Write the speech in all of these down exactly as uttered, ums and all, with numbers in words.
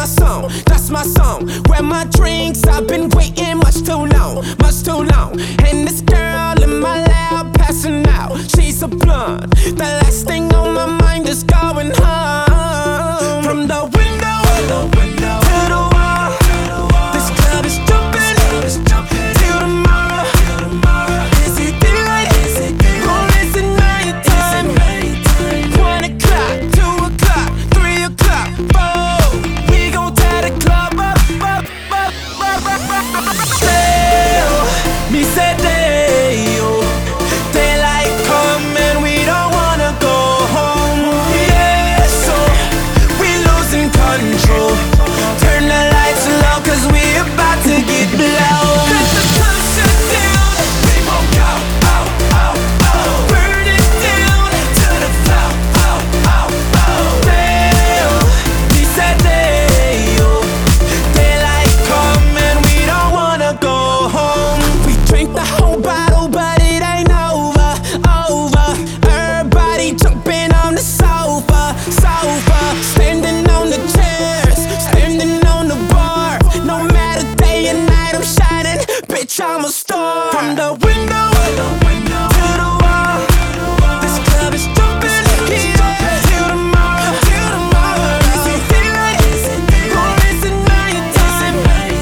my song, that's my song. Grab my drinks, I've been waiting much too long, much too long. And this girl in my lap passing out, she's a blonde. The last thing on my mind is going home. From the window, the window to the wall, this club is jumping till tomorrow. Is it daylight? Or is it nighttime? One o'clock, two o'clock, three o'clock, four. We gon' tear the club up, up, up, up, up, up. Dale, me said Dale, daylight come and we don't wanna go home. Yeah, so we losing control. Turn the lights low 'cause we about to get blown. Let the sun shut down, we won't go, oh, oh, oh. Burn it down to the floor, oh, oh, oh. Dale, he said Dale, daylight come and we don't wanna go home. We drank the whole bottle but it ain't over, over. Everybody jumping on the sofa, sofa. Standing on the chairs, standing on the bar. No matter day and night I'm shining, bitch I'm a star. From the window to the wall, this club is jumping, yeah, till tomorrow, till tomorrow. Is it daylight or is it nighttime?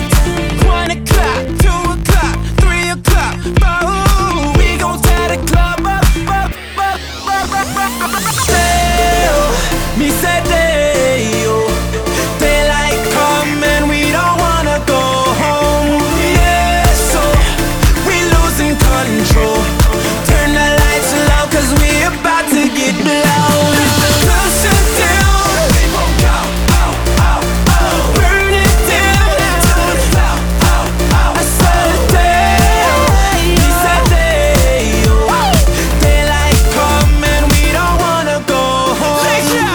One o'clock, two o'clock, three o'clock, four. We gon' tear the club up, up, up, up, up, up. Dale, me said Dale, daylight come and we don't wanna go home. Yeah, so we losing control. Turn the lights low 'cause we about to get blown. Club shut down, we won't go, oh, oh, oh. Burn it down to the floor, oh, oh. I said Dale, he said Dale, daylight come and we don't wanna go home. Let's go.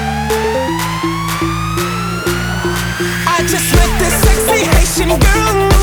I just met this sexy Haitian girl.